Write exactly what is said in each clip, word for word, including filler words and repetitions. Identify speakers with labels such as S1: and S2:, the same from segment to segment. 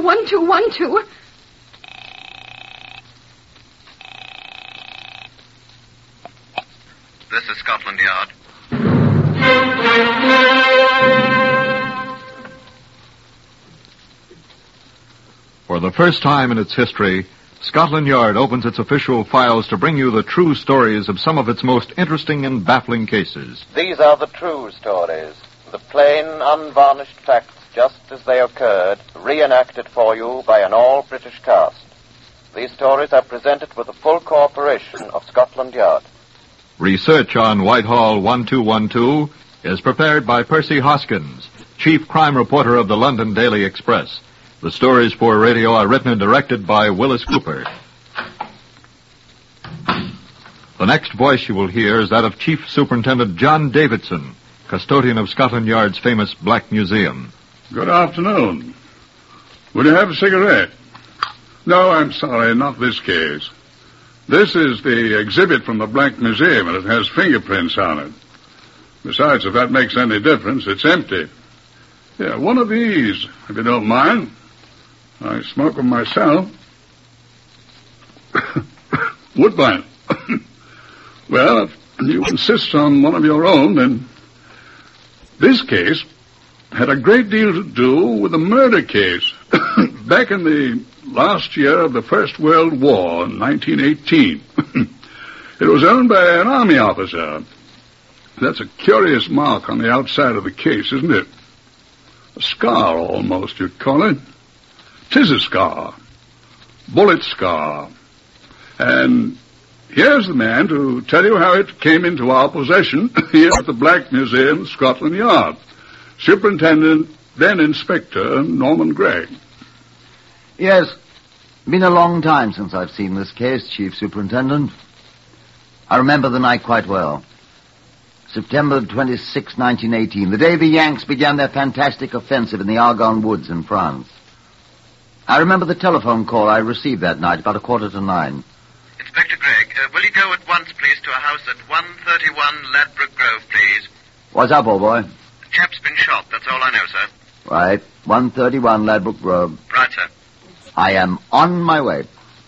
S1: one two one two.
S2: This is Scotland Yard.
S3: For the first time in its history, Scotland Yard opens its official files to bring you the true stories of some of its most interesting and baffling cases.
S4: These are the true stories, the plain, unvarnished facts just as they occurred, reenacted for you by an all-British cast. These stories are presented with the full cooperation of Scotland Yard.
S3: Research on Whitehall one two one two is prepared by Percy Hoskins, chief crime reporter of the London Daily Express. The stories for radio are written and directed by Willis Cooper. The next voice you will hear is that of Chief Superintendent John Davidson, custodian of Scotland Yard's famous Black Museum.
S5: Good afternoon. Would you have a cigarette? No, I'm sorry, not this case. This is the exhibit from the Black Museum, and it has fingerprints on it. Besides, if that makes any difference, it's empty. Yeah, one of these, if you don't mind. I smoke them myself. Woodbine. Well, if you insist on one of your own, then this case had a great deal to do with a murder case back in the last year of the First World War, in nineteen eighteen. It was owned by an army officer. That's a curious mark on the outside of the case, isn't it? A scar, almost, you'd call it. 'Tis a scar. Bullet scar. And here's the man to tell you how it came into our possession here at the Black Museum, Scotland Yard. Superintendent, then Inspector Norman Gregg.
S6: Yes. Been a long time since I've seen this case, Chief Superintendent. I remember the night quite well. September twenty-sixth, nineteen eighteen, the day the Yanks began their fantastic offensive in the Argonne Woods in France. I remember the telephone call I received that night, about a quarter to nine.
S2: Inspector Gregg, uh, will you go at once, please, to a house at one thirty-one Ladbroke Grove, please?
S6: What's up, old boy?
S2: The chap's been shot, that's all I know, sir.
S6: Right, one thirty-one Ladbroke Grove.
S2: Right, sir.
S6: I am on my way.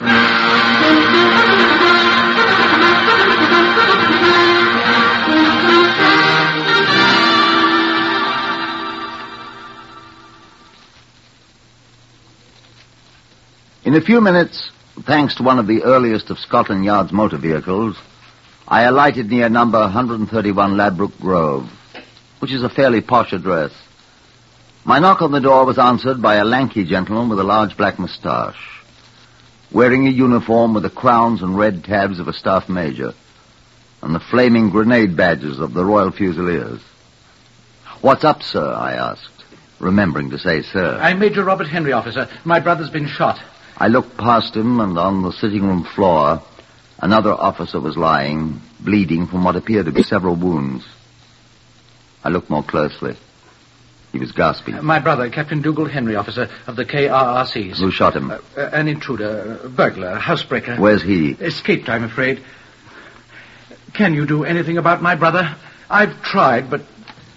S6: In a few minutes, thanks to one of the earliest of Scotland Yard's motor vehicles, I alighted near number one thirty-one Ladbroke Grove, which is a fairly posh address. My knock on the door was answered by a lanky gentleman with a large black moustache, wearing a uniform with the crowns and red tabs of a staff major, and the flaming grenade badges of the Royal Fusiliers. "What's up, sir?" I asked, remembering to say sir.
S7: I'm Major Robert Henry, officer. My brother's been shot.
S6: I looked past him, and on the sitting room floor, another officer was lying, bleeding from what appeared to be several wounds. I looked more closely. He was gasping.
S7: Uh, my brother, Captain Dougal Henry, officer of the K R R Cs.
S6: Who shot him?
S7: Uh, uh, an intruder, a burglar, a housebreaker.
S6: Where's he?
S7: Escaped, I'm afraid. Can you do anything about my brother? I've tried, but...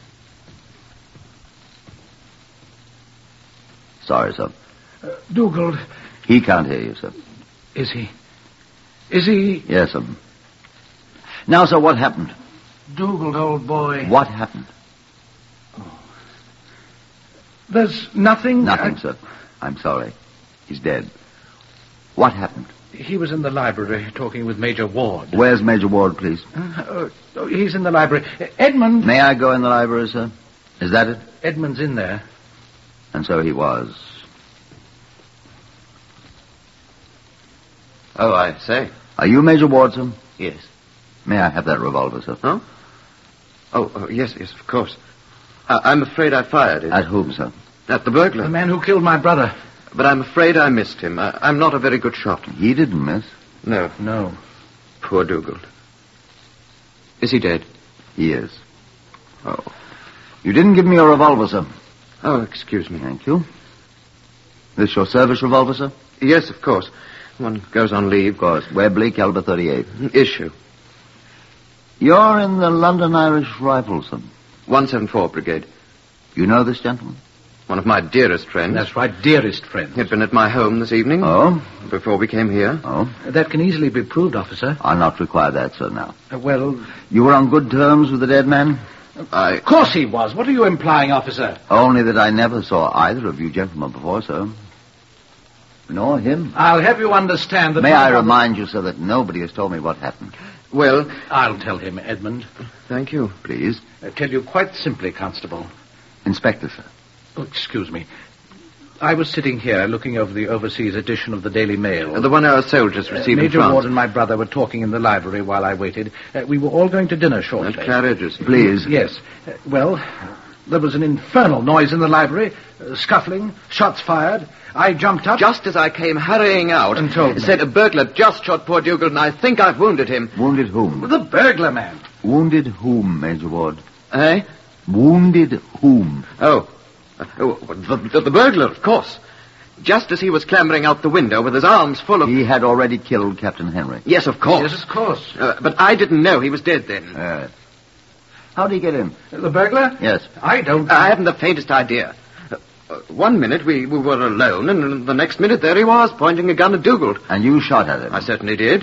S6: Sorry, sir.
S7: Uh, Dougal...
S6: He can't hear you, sir.
S7: Is he? Is he?
S6: Yes, sir. Now, sir, what happened?
S7: Dougal, old boy.
S6: What happened?
S7: Oh. There's nothing...
S6: Nothing,
S7: I...
S6: sir. I'm sorry. He's dead. What happened?
S7: He was in the library talking with Major Ward.
S6: Where's Major Ward, please?
S7: Uh, oh, he's in the library. Uh, Edmund...
S6: May I go in the library, sir? Is that it?
S7: Edmund's in there.
S6: And so he was.
S8: Oh, I say.
S6: Are you Major Ward, sir?
S8: Yes.
S6: May I have that revolver, sir?
S8: Huh? Oh, oh yes, yes, of course. I, I'm afraid I fired it.
S6: At whom, sir?
S8: At the burglar.
S7: The man who killed my brother.
S8: But I'm afraid I missed him. I, I'm not a very good shot.
S6: He didn't miss.
S8: No.
S7: No.
S8: Poor Dougal. Is he dead?
S6: He is. Oh. You didn't give me your revolver, sir.
S8: Oh, excuse me.
S6: Thank you. This your service revolver, sir?
S8: Yes, of course. One goes on leave.
S6: Of course. Webley, caliber thirty-eight.
S8: Issue.
S6: You're in the London Irish Rifles, sir?
S8: one seventy-four Brigade.
S6: You know this gentleman?
S8: One of my dearest friends.
S7: That's right, dearest friends.
S8: He'd been at my home this evening.
S6: Oh?
S8: Before we came here.
S6: Oh?
S7: That can easily be proved, officer.
S6: I'll not require that, sir, now.
S7: Uh, well,
S6: You were on good terms with the dead man?
S8: I...
S7: of course he was. What are you implying, officer?
S6: Only that I never saw either of you gentlemen before, sir. Nor him.
S7: I'll have you understand that...
S6: May
S7: my
S6: I
S7: brother-
S6: remind you, sir, that nobody has told me what happened.
S8: Well,
S7: I'll tell him, Edmund.
S8: thank you.
S6: Please.
S7: Uh, tell you quite simply, Constable.
S6: Inspector, sir.
S7: Oh, excuse me. I was sitting here looking over the overseas edition of the Daily Mail.
S8: Uh, the one our soldiers received
S7: Uh,
S8: in
S7: Major
S8: France.
S7: Ward and my brother were talking in the library while I waited. Uh, we were all going to dinner shortly.
S8: At Claridge's.
S6: Please.
S7: Yes. Uh, well, there was an infernal noise in the library. Uh, scuffling, shots fired. I jumped up.
S8: Just as I came hurrying out...
S7: And told me.
S8: Said a burglar just shot poor Dougal, and I think I've wounded him.
S6: Wounded whom?
S7: The burglar man.
S6: Wounded whom, Major Ward?
S8: Eh?
S6: Wounded whom?
S8: Oh. Uh, oh, the, the, the burglar, of course. Just as he was clambering out the window with his arms full of...
S6: He had already killed Captain Henry.
S8: Yes, of course.
S7: Yes, of course.
S8: Uh, but I didn't know he was dead then.
S6: Yes. How did he get in?
S7: Uh, the burglar?
S6: Yes.
S7: I don't...
S8: I haven't the faintest idea. Uh, uh, one minute we, we were alone, and the next minute there he was, pointing a gun at Dougal.
S6: And you shot at him?
S8: I certainly did.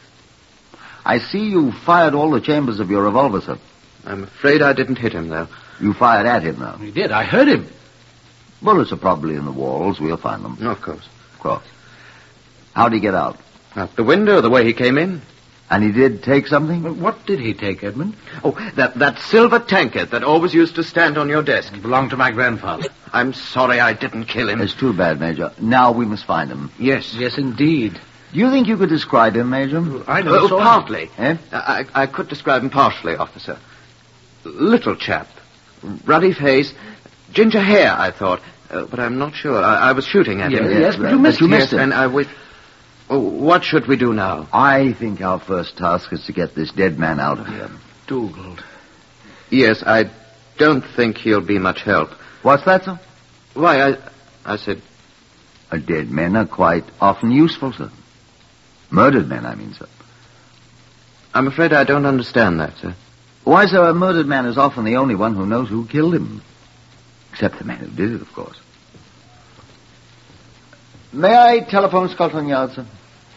S6: I see you fired all the chambers of your revolver, sir.
S8: I'm afraid I didn't hit him, though.
S6: You fired at him, though.
S7: He did. I heard him.
S6: Bullets are probably in the walls. We'll find them.
S8: No, of course.
S6: Of course. How'd he get out?
S8: Out the window, the way he came in.
S6: And he did take something?
S7: Uh, What did he take, Edmund?
S8: Oh, that, that silver tankard that always used to stand on your desk.
S7: It belonged to my grandfather.
S8: I'm sorry I didn't kill him.
S6: It's too bad, Major. Now we must find him.
S8: Yes.
S7: Yes, indeed.
S6: Do you think you could describe him, Major?
S7: I never
S8: Oh,
S7: saw him.
S8: partly.
S6: Eh?
S8: I, I could describe him partially, officer. Little chap. Ruddy face. Ginger hair, I thought. Uh, but I'm not sure. I, I was shooting at him.
S7: Yes, yes, but you missed
S6: you
S7: him.
S6: missed
S8: Yes,
S6: him.
S8: and I wi- Oh, what should we do now?
S6: I think our first task is to get this dead man out of here.
S7: Dougal.
S8: Yes, I don't think he'll be much help.
S6: What's that, sir?
S8: Why, I... I said...
S6: Uh, dead men are quite often useful, sir. Murdered men, I mean, sir.
S8: I'm afraid I don't understand that, sir.
S6: Why, sir, a murdered man is often the only one who knows who killed him. Except the man who did it, of course. May I telephone Scotland Yard, sir?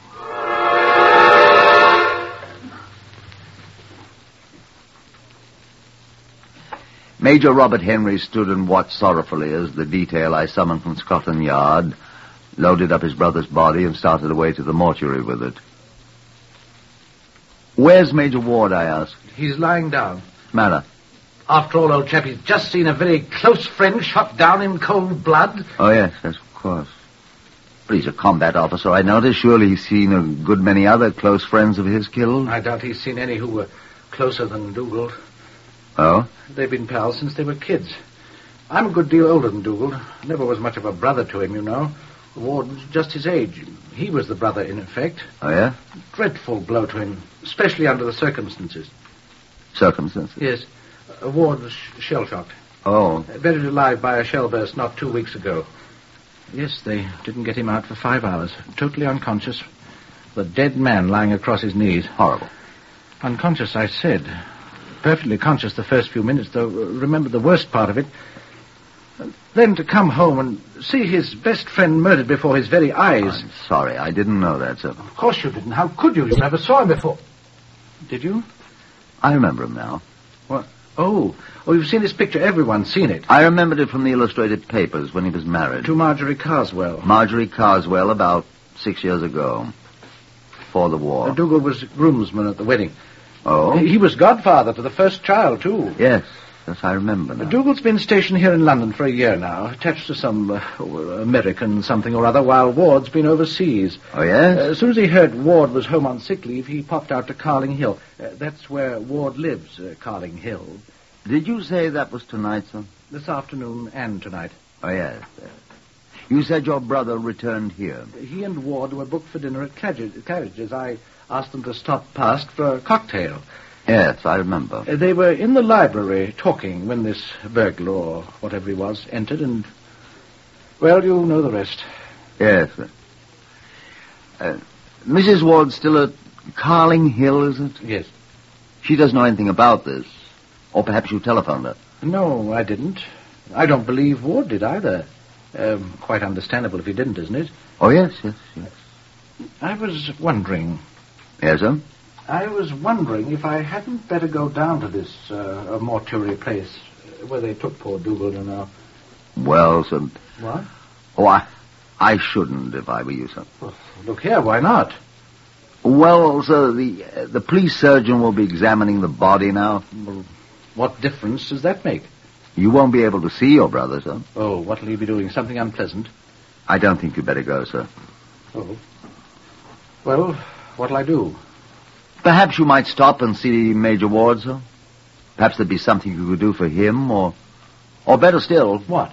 S6: Major Robert Henry stood and watched sorrowfully as the detail I summoned from Scotland Yard loaded up his brother's body and started away to the mortuary with it. Where's Major Ward, I asked.
S7: He's lying down.
S6: Matter.
S7: After all, old chap, he's just seen a very close friend shot down in cold blood.
S6: Oh, yes, yes, of course. But he's a combat officer, I noticed. Surely he's seen a good many other close friends of his killed.
S7: I doubt he's seen any who were closer than Dougal.
S6: Oh?
S7: They've been pals since they were kids. I'm a good deal older than Dougal. Never was much of a brother to him, you know. Ward was just his age. He was the brother, in effect.
S6: Oh, yeah?
S7: Dreadful blow to him, especially under the circumstances.
S6: Circumstances?
S7: Yes. Uh, Ward was sh- shell-shocked.
S6: Oh.
S7: Uh, Buried alive by a shell burst not two weeks ago. Yes, they didn't get him out for five hours. Totally unconscious. The dead man lying across his knees.
S6: Horrible.
S7: Unconscious, I said. Perfectly conscious the first few minutes, though. Remember the worst part of it. Then to come home and see his best friend murdered before his very eyes.
S6: I'm sorry, I didn't know that, sir.
S7: Of course you didn't. How could you? You never saw him before. Did you?
S6: I remember him now.
S7: What? Oh. Oh, you've seen his picture. Everyone's seen it.
S6: I remembered it from the illustrated papers when he was married.
S7: To Marjorie Carswell.
S6: Marjorie Carswell about six years ago. Before the war.
S7: Uh, Dougal was groomsman at the wedding.
S6: Oh?
S7: He was godfather to the first child, too.
S6: Yes. Yes, I remember now.
S7: Dougal's been stationed here in London for a year now, attached to some uh, American something or other, while Ward's been overseas.
S6: Oh, yes?
S7: Uh, as soon as he heard Ward was home on sick leave, he popped out to Carling Hill. Uh, that's where Ward lives, uh, Carling Hill.
S6: Did you say that was tonight, sir?
S7: This afternoon and tonight.
S6: Oh, yes, yes. You said your brother returned here.
S7: He and Ward were booked for dinner at Claridge's. I asked them to stop past for a cocktail.
S6: Yes, I remember.
S7: Uh, they were in the library talking when this burglar, or whatever he was, entered, and... Well, you know the rest.
S6: Yes, sir. Uh, Missus Ward's still at Carling Hill, is it?
S7: Yes.
S6: She doesn't know anything about this. Or perhaps you telephoned her.
S7: No, I didn't. I don't believe Ward did either. Um, quite understandable if he didn't, isn't it?
S6: Oh, yes, yes, yes.
S7: I was wondering...
S6: Yes, sir?
S7: I was wondering if I hadn't better go down to this uh, mortuary place where they took poor Dougal, you know.
S6: Well, sir...
S7: What?
S6: Oh, I, I shouldn't if I were you, sir.
S7: Well, look here, why not?
S6: Well, sir, the, uh, the police surgeon will be examining the body now.
S7: Well, what difference does that make?
S6: You won't be able to see your brother, sir.
S7: Oh, what'll he be doing? Something unpleasant?
S6: I don't think you'd better go, sir.
S7: Oh. Well, what'll I do?
S6: Perhaps you might stop and see Major Ward, sir. Perhaps there'd be something you could do for him, or... Or better still...
S7: What?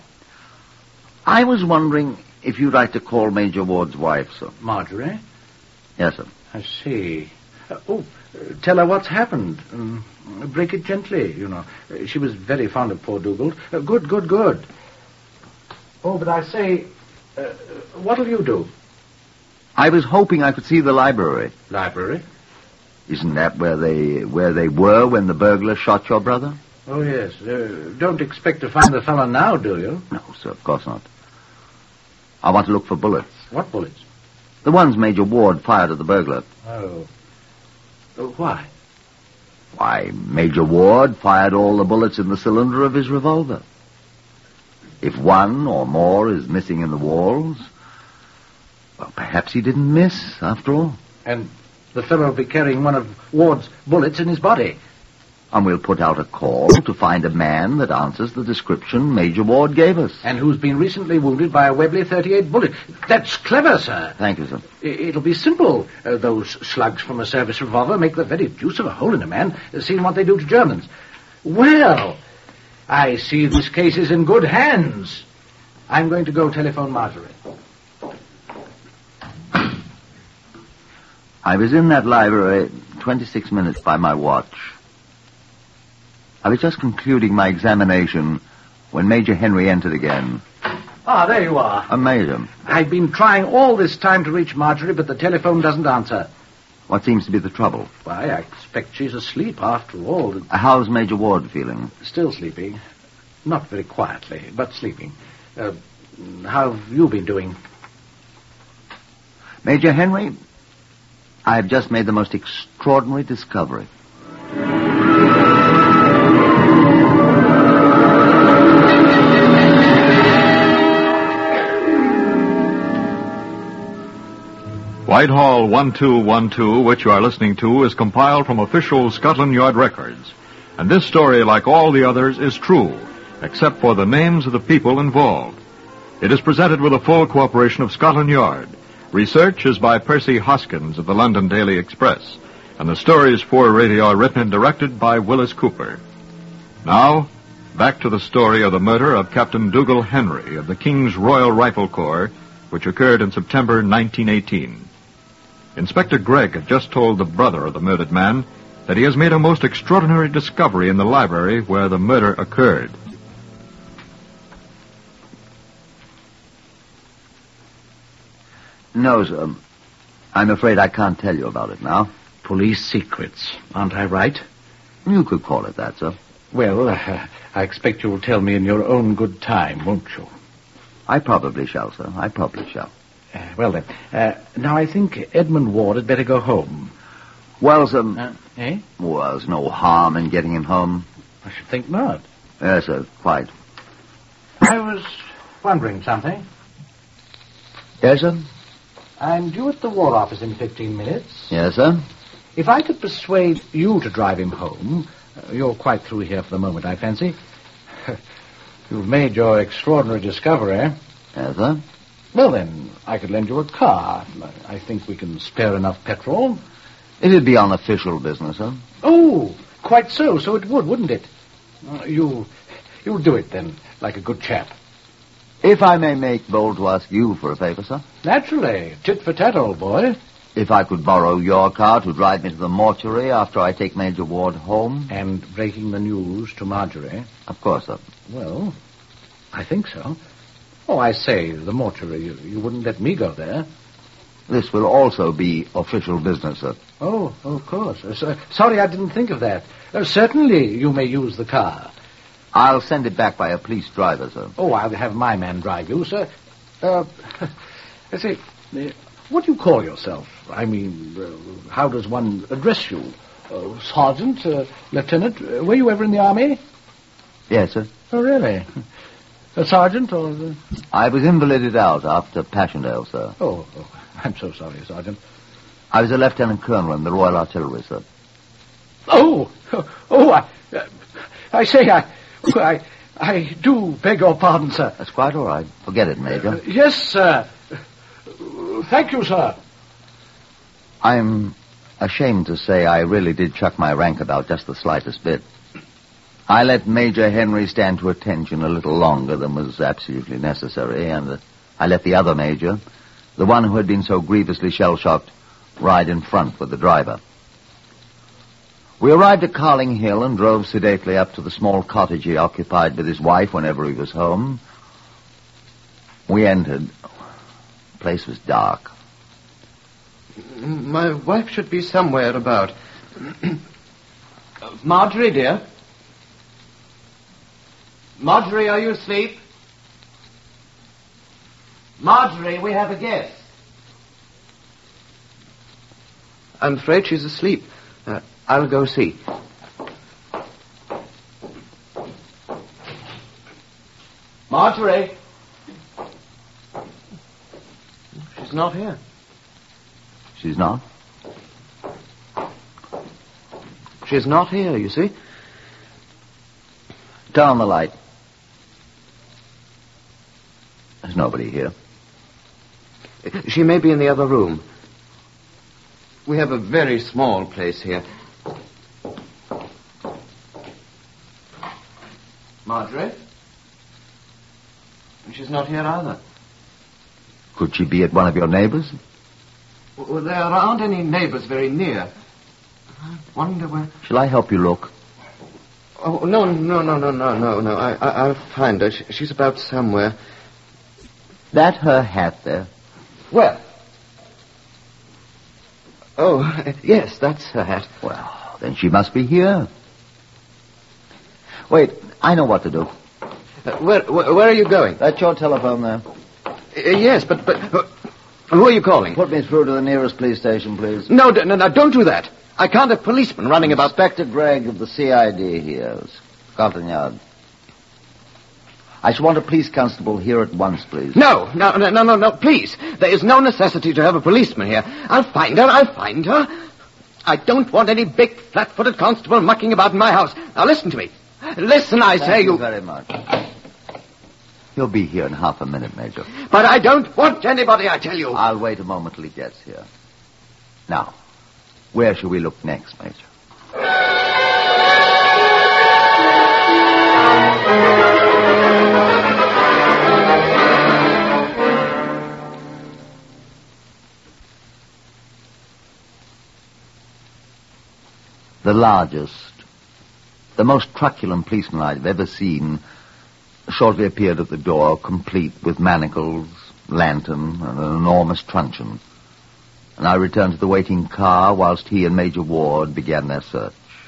S6: I was wondering if you'd like to call Major Ward's wife, sir.
S7: Marjorie?
S6: Yes, sir.
S7: I see. Uh, oh, uh, tell her what's happened. Um, break it gently, you know. Uh, she was very fond of poor Dougal. Uh, good, good, good. Oh, but I say, uh, what'll you do?
S6: I was hoping I could see the library.
S7: Library?
S6: Isn't that where they where they were when the burglar shot your brother?
S7: Oh, yes. Uh, don't expect to find the fellow now, do you?
S6: No, sir, of course not. I want to look for bullets.
S7: What bullets?
S6: The ones Major Ward fired at the burglar.
S7: Oh. Oh, why?
S6: Why, Major Ward fired all the bullets in the cylinder of his revolver. If one or more is missing in the walls, well, perhaps he didn't miss, after all.
S7: And the fellow will be carrying one of Ward's bullets in his body.
S6: And we'll put out a call to find a man that answers the description Major Ward gave us.
S7: And who's been recently wounded by a Webley thirty-eight bullet. That's clever, sir.
S6: Thank you, sir.
S7: I- it'll be simple. Uh, those slugs from a service revolver make the very deuce of a hole in a man, uh, seeing what they do to Germans. Well, I see this case is in good hands. I'm going to go telephone Marjorie.
S6: I was in that library twenty-six minutes by my watch. I was just concluding my examination when Major Henry entered again.
S7: Ah, there you are.
S6: A major.
S7: I've been trying all this time to reach Marjorie, but the telephone doesn't answer.
S6: What seems to be the trouble?
S7: Why, I expect she's asleep after all.
S6: How's Major Ward feeling?
S7: Still sleeping. Not very quietly, but sleeping. Uh, how have you been doing?
S6: Major Henry, I have just made the most extraordinary discovery.
S3: Whitehall one two one two, which you are listening to, is compiled from official Scotland Yard records. And this story, like all the others, is true, except for the names of the people involved. It is presented with the full cooperation of Scotland Yard. Research is by Percy Hoskins of the London Daily Express. And the stories for radio are written and directed by Willis Cooper. Now, back to the story of the murder of Captain Dougal Henry of the King's Royal Rifle Corps, which occurred in September nineteen eighteen. Inspector Gregg had just told the brother of the murdered man that he has made a most extraordinary discovery in the library where the murder occurred.
S6: No, sir. I'm afraid I can't tell you about it now.
S7: Police secrets, aren't I right?
S6: You could call it that, sir.
S7: Well, uh, I expect you'll tell me in your own good time, won't you?
S6: I probably shall, sir. I probably shall.
S7: Uh, well, then. Uh, now, I think Edmund Ward had better go home.
S6: Well, sir...
S7: Uh, eh?
S6: Well, there's no harm in getting him home.
S7: I should think not.
S6: Yes, sir, quite.
S7: I was wondering something.
S6: Yes, sir?
S7: I'm due at the War Office in fifteen minutes.
S6: Yes, sir?
S7: If I could persuade you to drive him home... Uh, you're quite through here for the moment, I fancy. You've made your extraordinary discovery.
S6: Yes, sir?
S7: Well, then, I could lend you a car. I think we can spare enough petrol.
S6: It'd be on official business, sir.
S7: Oh, quite so. So it would, wouldn't it? Uh, you, you'll do it, then, like a good chap.
S6: If I may make bold to ask you for a favor, sir.
S7: Naturally. Tit for tat, old boy.
S6: If I could borrow your car to drive me to the mortuary after I take Major Ward home.
S7: And breaking the news to Marjorie.
S6: Of course, sir.
S7: Well, I think so. Oh, I say, the mortuary. You, you wouldn't let me go there.
S6: This will also be official business, sir.
S7: Oh, of course. Uh, so, sorry, I didn't think of that. Uh, certainly, you may use the car.
S6: I'll send it back by a police driver, sir.
S7: Oh, I'll have my man drive you, sir. Uh, let's see. Uh, what do you call yourself? I mean, uh, how does one address you? Uh, Sergeant? Uh, Lieutenant? Uh, were you ever in the army?
S6: Yes, sir.
S7: Oh, really? A sergeant or... The...
S6: I was invalided out after Passchendaele, sir.
S7: Oh, oh, I'm so sorry, Sergeant.
S6: I was a lieutenant colonel in the Royal Artillery, sir.
S7: Oh, oh, I, uh, I say, I, I, I do beg your pardon, sir.
S6: That's quite all right. Forget it, Major.
S7: Uh, yes, sir. Uh, thank you, sir.
S6: I'm ashamed to say I really did chuck my rank about just the slightest bit. I let Major Henry stand to attention a little longer than was absolutely necessary, and uh, I let the other major, the one who had been so grievously shell-shocked, ride in front with the driver. We arrived at Carling Hill and drove sedately up to the small cottage he occupied with his wife whenever he was home. We entered. The place was dark.
S8: My wife should be somewhere about. Marjorie, dear? Marjorie, are you asleep? Marjorie, we have a guest. I'm afraid she's asleep. Uh, I'll go see. Marjorie! She's not here.
S6: She's not?
S8: She's not here, you see.
S6: Turn on the light. There's nobody here.
S8: She may be in the other room. We have a very small place here. Marjorie? She's not here either.
S6: Could she be at one of your neighbors?
S8: Well, there aren't any neighbors very near. I wonder where...
S6: Shall I help you look?
S8: Oh, no, no, no, no, no, no, no. I, I, I'll find her. She, she's about somewhere.
S6: That her hat there?
S8: Where? Oh, yes, that's her hat.
S6: Well, then she must be here. Wait, I know what to do.
S8: Uh, where, where, where are you going?
S6: That's your telephone there.
S8: Uh, yes, but, but, uh, who are you calling?
S6: Put me through to the nearest police station, please.
S8: No, d- no, no, don't do that. I can't have policemen running about...
S6: Inspector Gregg of the C I D here, Scotland Yard. I should want a police constable here at once, please.
S8: No, no, no, no, no, no, please. There is no necessity to have a policeman here. I'll find her, I'll find her. I don't want any big, flat-footed constable mucking about in my house. Now, listen to me. Listen, I
S6: Thank
S8: say
S6: you...
S8: you...
S6: very much. He'll be here in half a minute, Major.
S8: But I don't want anybody, I tell you.
S6: I'll wait a moment till he gets here. Now, where shall we look next, Major? The largest, the most truculent policeman I've ever seen shortly appeared at the door, complete with manacles, lantern, and an enormous truncheon. And I returned to the waiting car whilst he and Major Ward began their search.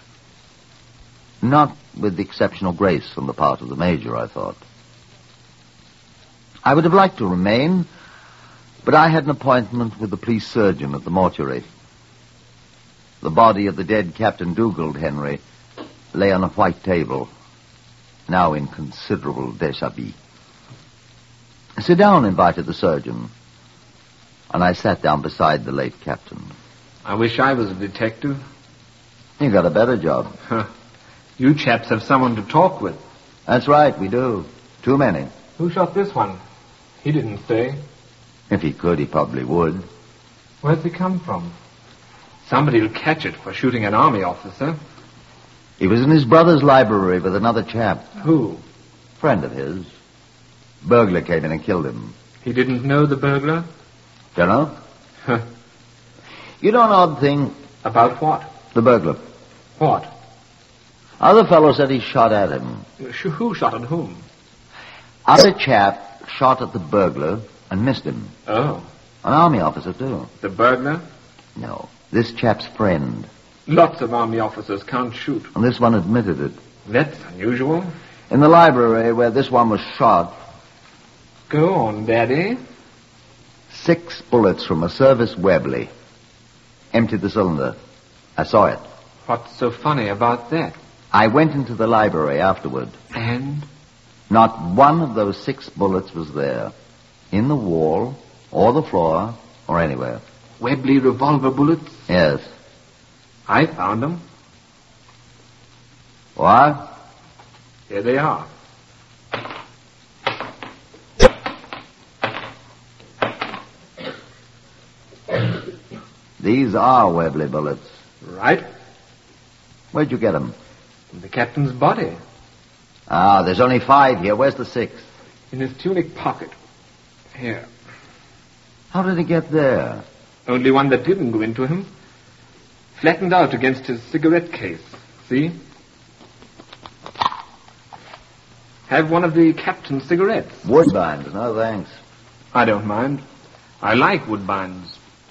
S6: Not with exceptional grace on the part of the Major, I thought. I would have liked to remain, but I had an appointment with the police surgeon at the mortuary. The body of the dead Captain Dugald Henry lay on a white table, now in considerable déshabille. Sit down, invited the surgeon, and I sat down beside the late captain.
S1: I wish I was a detective.
S6: You got a better job.
S1: Huh. You chaps have someone to talk with.
S6: That's right, we do. Too many.
S1: Who shot this one? He didn't say.
S6: If he could, he probably would.
S1: Where's he come from? Somebody'll catch it for shooting an army officer.
S6: He was in his brother's library with another chap.
S1: Who?
S6: Friend of his. Burglar came in and killed him.
S1: He didn't know the burglar?
S6: Don't know?
S1: Huh.
S6: You know an odd thing?
S1: About what?
S6: The burglar.
S1: What?
S6: Other fellow said he shot at him.
S1: Who shot at whom?
S6: Other chap shot at the burglar and missed him.
S1: Oh.
S6: An army officer, too.
S1: The burglar?
S6: No. This chap's friend.
S1: Lots of army officers can't shoot.
S6: And this one admitted it.
S1: That's unusual.
S6: In the library where this one was shot,
S1: Go on, Daddy.
S6: six bullets from a Service Webley. Emptied the cylinder. I saw it.
S1: What's so funny about that?
S6: I went into the library afterward.
S1: And?
S6: Not one of those six bullets was there. In the wall, or the floor, or anywhere.
S1: Webley revolver bullets?
S6: Yes.
S1: I found them.
S6: What?
S1: Here they are.
S6: These are Webley bullets.
S1: Right.
S6: Where'd you get them?
S1: In the captain's body.
S6: Ah, there's only five here. Where's the sixth?
S1: In his tunic pocket. Here.
S6: How did he get there?
S1: Only one that didn't go into him. Flattened out against his cigarette case. See? Have one of the captain's cigarettes.
S6: Woodbines. No, thanks.
S1: I don't mind. I like Woodbines.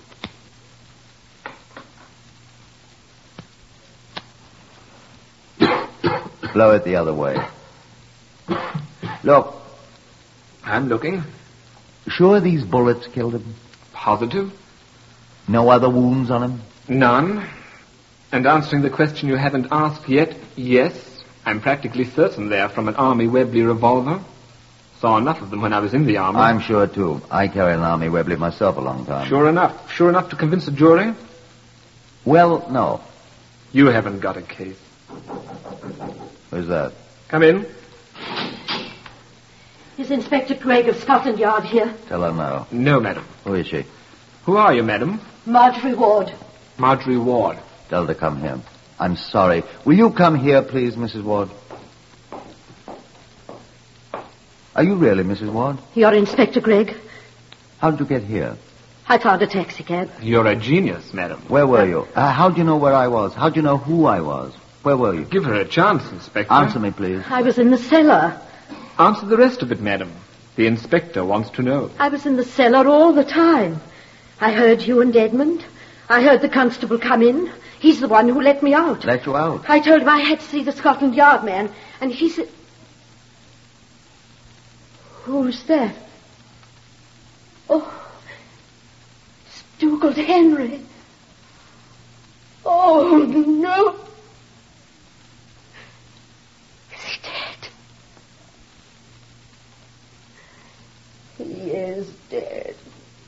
S6: Blow it the other way. Look.
S1: I'm looking.
S6: Sure these bullets killed him?
S1: Positive?
S6: No other wounds on him?
S1: None. And answering the question you haven't asked yet, yes. I'm practically certain they're from an Army Webley revolver. Saw enough of them when I was in the Army.
S6: I'm sure, too. I carried an Army Webley myself a long time.
S1: Sure enough. Sure enough to convince a jury?
S6: Well, no.
S1: You haven't got a case.
S6: Who's that?
S1: Come in.
S9: Is Inspector Gregg of Scotland Yard here?
S6: Tell her no.
S1: No, madam.
S6: Who is she?
S1: Who are you, madam?
S9: Marjorie Ward.
S1: Marjorie Ward.
S6: Tell her to come here. I'm sorry. Will you come here, please, Missus Ward? Are you really Missus Ward?
S9: You're Inspector Gregg.
S6: How did you get here?
S9: I found a taxicab.
S1: You're a genius, madam.
S6: Where were you? Uh, how do you know where I was? How do you know who I was? Where were you?
S1: Give her a chance, Inspector.
S6: Answer me, please.
S9: I was in the cellar.
S1: Answer the rest of it, madam. The inspector wants to know.
S9: I was in the cellar all the time. I heard you and Edmund. I heard the constable come in. He's the one who let me out.
S6: Let you out?
S9: I told him I had to see the Scotland Yard man, and he said... Who's that? Oh, it's Dugald Henry. Oh, no. Is he dead? He is dead.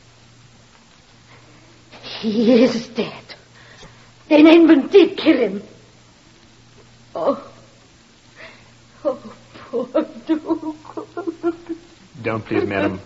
S9: He is dead. Then Edmund did kill him. Oh. Oh, poor Dougal.
S1: Don't, please, madam.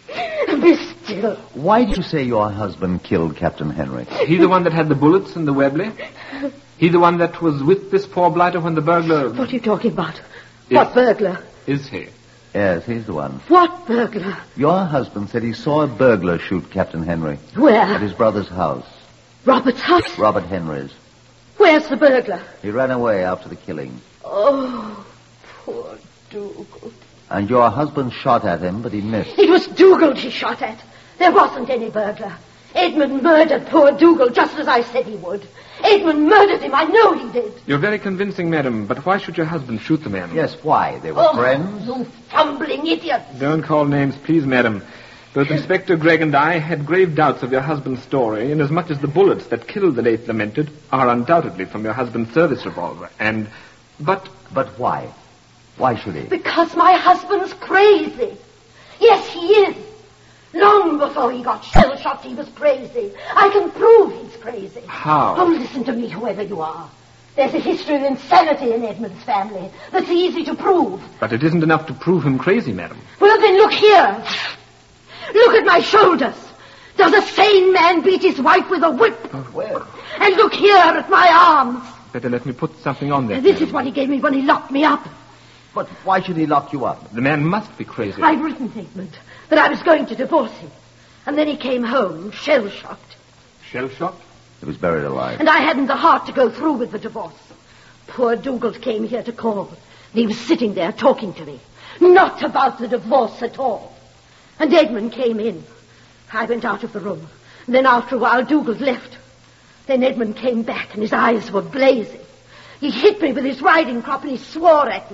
S9: Be still.
S6: Why did you say your husband killed Captain Henry?
S1: He the one that had the bullets in the Webley? He the one that was with this poor blighter when the burglar...
S9: What are you talking about?
S1: Is,
S9: what burglar?
S1: Is he?
S6: Yes, he's the one.
S9: What burglar?
S6: Your husband said he saw a burglar shoot Captain Henry.
S9: Where?
S6: At his brother's house.
S9: Robert's house?
S6: Robert Henry's.
S9: Where's the burglar?
S6: He ran away after the killing.
S9: Oh, poor Dougal.
S6: And your husband shot at him, but he missed.
S9: It was Dougal he shot at. There wasn't any burglar. Edmund murdered poor Dougal just as I said he would. Edmund murdered him. I know he did.
S1: You're very convincing, madam, but why should your husband shoot the man?
S6: Yes, why? They were
S9: oh,
S6: friends.
S9: You fumbling idiot.
S1: Don't call names, please, madam. Both Inspector Gregg and I had grave doubts of your husband's story, inasmuch as the bullets that killed the late lamented are undoubtedly from your husband's service revolver. And... But...
S6: But why? Why should he?
S9: Because my husband's crazy. Yes, he is. Long before he got shell-shocked, he was crazy. I can prove he's crazy.
S1: How?
S9: Oh, listen to me, whoever you are. There's a history of insanity in Edmund's family that's easy to prove.
S1: But it isn't enough to prove him crazy, madam.
S9: Well, then look here. Look at my shoulders. Does a sane man beat his wife with a whip?
S1: Oh, well.
S9: And look here at my arms.
S1: Better let me put something on there.
S9: This
S1: madam.
S9: is what he gave me when he locked me up.
S6: But why should he lock you up?
S1: The man must be crazy.
S9: I've written Edmund that I was going to divorce him. And then he came home, shell-shocked.
S1: Shell-shocked?
S6: He was buried alive.
S9: And I hadn't the heart to go through with the divorce. Poor Dougal came here to call. And he was sitting there talking to me. Not about the divorce at all. And Edmund came in. I went out of the room. And then after a while, Dougal left. Then Edmund came back and his eyes were blazing. He hit me with his riding crop and he swore at me.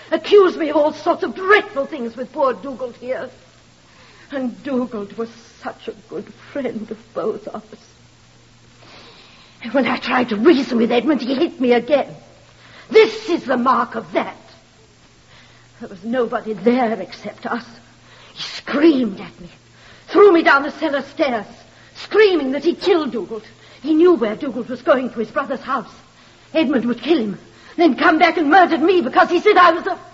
S9: accused me of all sorts of dreadful things with poor Dugald here. And Dugald was such a good friend of both of us. And when I tried to reason with Edmund, he hit me again. This is the mark of that. There was nobody there except us. He screamed at me, threw me down the cellar stairs, screaming that he killed Dugald. He knew where Dugald was going, to his brother's house. Edmund would kill him, then come back and murdered me because he said I was a...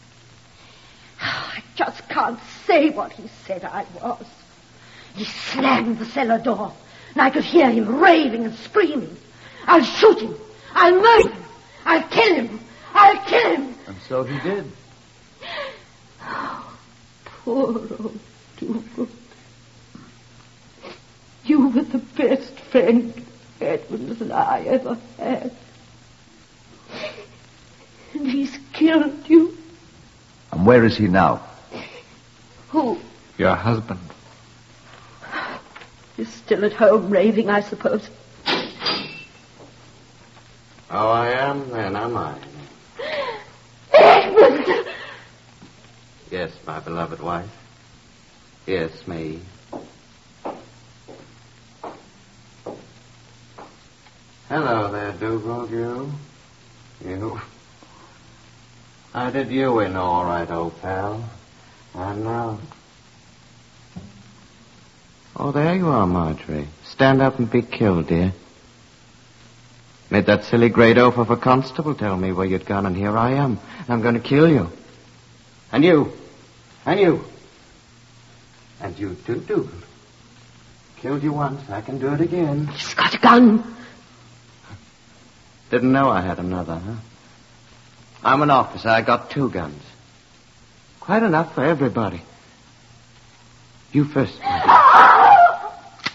S9: I just can't say what he said I was. He slammed the cellar door, and I could hear him raving and screaming. I'll shoot him. I'll murder him. I'll kill him. I'll kill him.
S6: And so he did.
S9: Oh, poor old Dugald. You were the best friend Edmund and I ever had. And he's killed you.
S6: And where is he now?
S9: Who?
S1: Your husband.
S9: He's still at home raving, I suppose.
S8: Oh, I am then, am I?
S9: Edmund!
S8: Yes, my beloved wife. Yes, me. Hello there, Dugald, you. You. I did you in all right, old pal. I know. Oh, there you are, Marjorie. Stand up and be killed, dear. Made that silly great oaf of a constable tell me where you'd gone, and here I am. I'm going to kill you. And you. And you. And you too, Dugald. Killed you once, I can do it again.
S9: He's got a gun.
S8: Didn't know I had another, huh? I'm an officer. I got two guns. Quite enough for everybody. You first, my dear.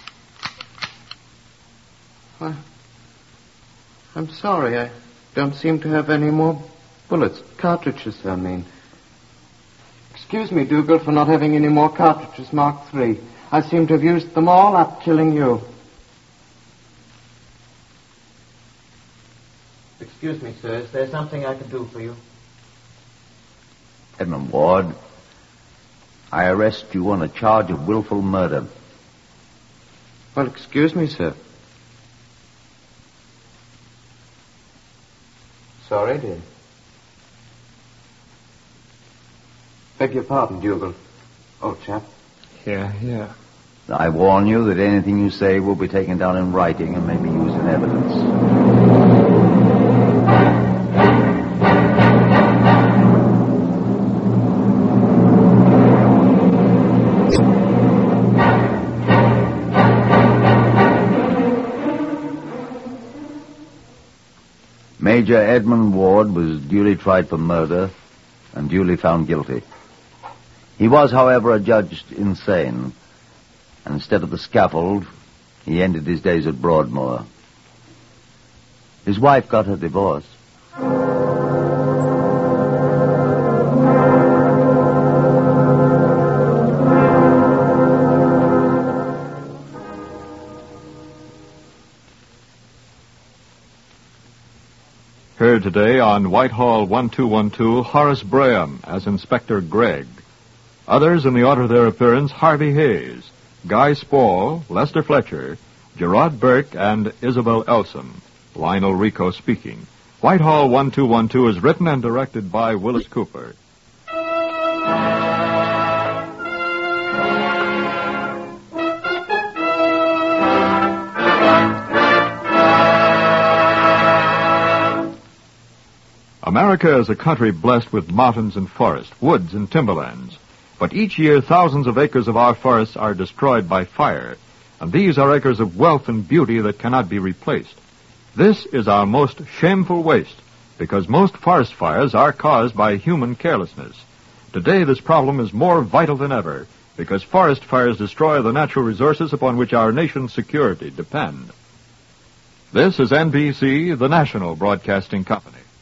S8: Well, I'm sorry. I don't seem to have any more bullets. Cartridges, I mean. Excuse me, Dugald, for not having any more cartridges Mark three. I seem to have used them all up killing you. Excuse me, sir. Is there something I can do for you?
S6: Edmund Ward, I arrest you on a charge of willful murder.
S8: Well, excuse me, sir. Sorry, dear. Beg your pardon, Dugald. Old chap.
S1: Here, here.
S6: I warn you that anything you say will be taken down in writing and may be used in evidence. Major Edmund Ward was duly tried for murder and duly found guilty. He was, however, adjudged insane, and instead of the scaffold, he ended his days at Broadmoor. His wife got her divorce.
S3: Heard today on Whitehall one two one two, Horace Braham as Inspector Gregg. Others in the order of their appearance, Harvey Hayes, Guy Spall, Lester Fletcher, Gerard Burke, and Isabel Elson. Lionel Rico speaking. Whitehall one two one two is written and directed by Willis Cooper. America is a country blessed with mountains and forests, woods and timberlands. But each year, thousands of acres of our forests are destroyed by fire, and these are acres of wealth and beauty that cannot be replaced. This is our most shameful waste, because most forest fires are caused by human carelessness. Today, this problem is more vital than ever, because forest fires destroy the natural resources upon which our nation's security depend. This is N B C, the national broadcasting company.